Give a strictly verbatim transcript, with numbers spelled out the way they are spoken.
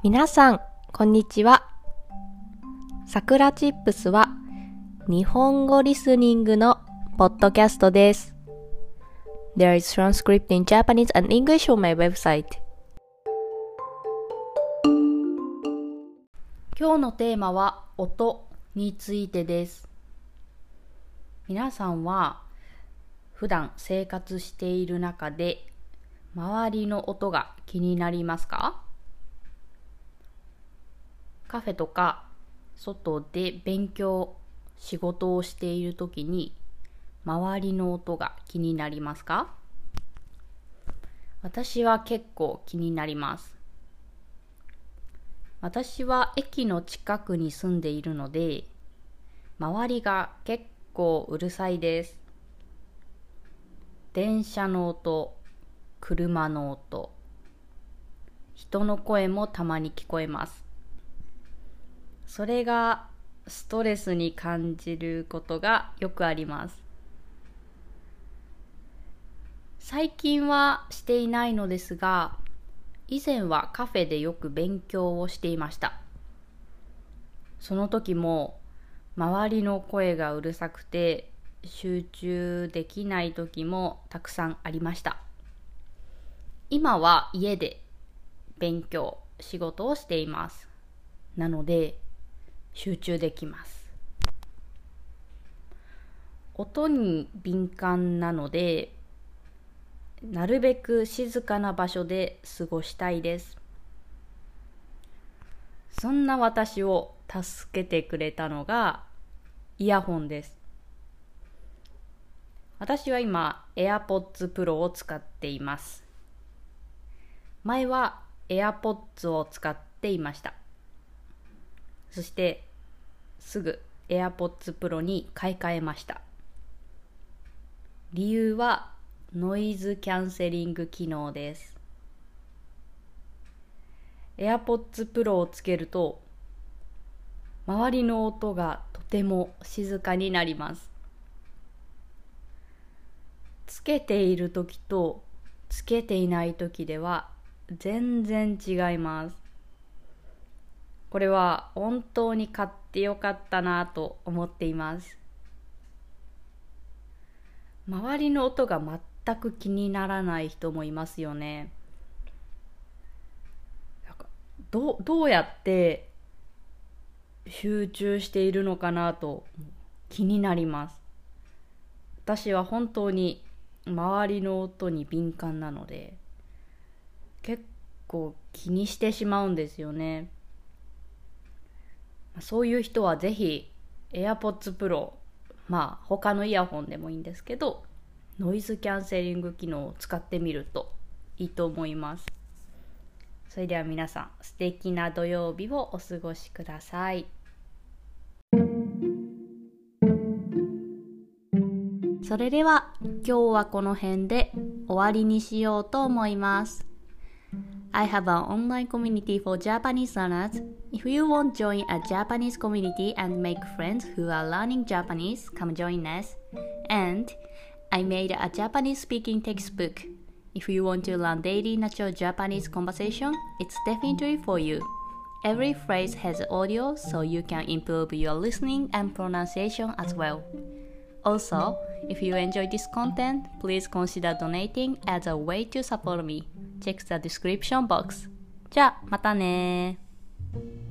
皆さん、こんにちは。さくらチップスは日本語リスニングのポッドキャストです。There is transcript in Japanese and English on my website. 今日のテーマは音についてです。皆さんは普段生活している中で周りの音が気になりますか？カフェとか外で勉強、仕事をしているときに周りの音が気になりますか？私は結構気になります。私は駅の近くに住んでいるので、周りが結構うるさいです。電車の音、車の音、人の声もたまに聞こえます。それがストレスに感じることがよくあります。最近はしていないのですが、以前はカフェでよく勉強をしていました。その時も周りの声がうるさくて集中できない時もたくさんありました。今は家で勉強、仕事をしています。なので集中できます。音に敏感なので、なるべく静かな場所で過ごしたいです。そんな私を助けてくれたのがイヤホンです。私は今 AirPods Pro を使っています。前は AirPods を使っていました。そしてすぐ AirPods Pro に買い替えました。理由はノイズキャンセリング機能です。AirPods Pro をつけると周りの音がとても静かになります。つけている時とつけていない時では全然違います。これは本当に買ってよかったなと思っています。周りの音が全く気にならない人もいますよね。なんかどう、どうやって集中しているのかなと気になります。私は本当に周りの音に敏感なので結構気にしてしまうんですよね。そういう人はぜひ AirPods Pro、まあ他のイヤホンでもいいんですけど、ノイズキャンセリング機能を使ってみるといいと思います。それでは皆さん、素敵な土曜日をお過ごしください。それでは今日はこの辺で終わりにしようと思います。I have an online community for Japanese learners. If you want to join a Japanese community and make friends who are learning Japanese, come join us. And I made a Japanese speaking textbook. If you want to learn daily natural Japanese conversation, it's definitely for you. Every phrase has audio, so you can improve your listening and pronunciation as well. Also, if you enjoy this content, please consider donating as a way to support me. Check the description box. じゃあ、またねー。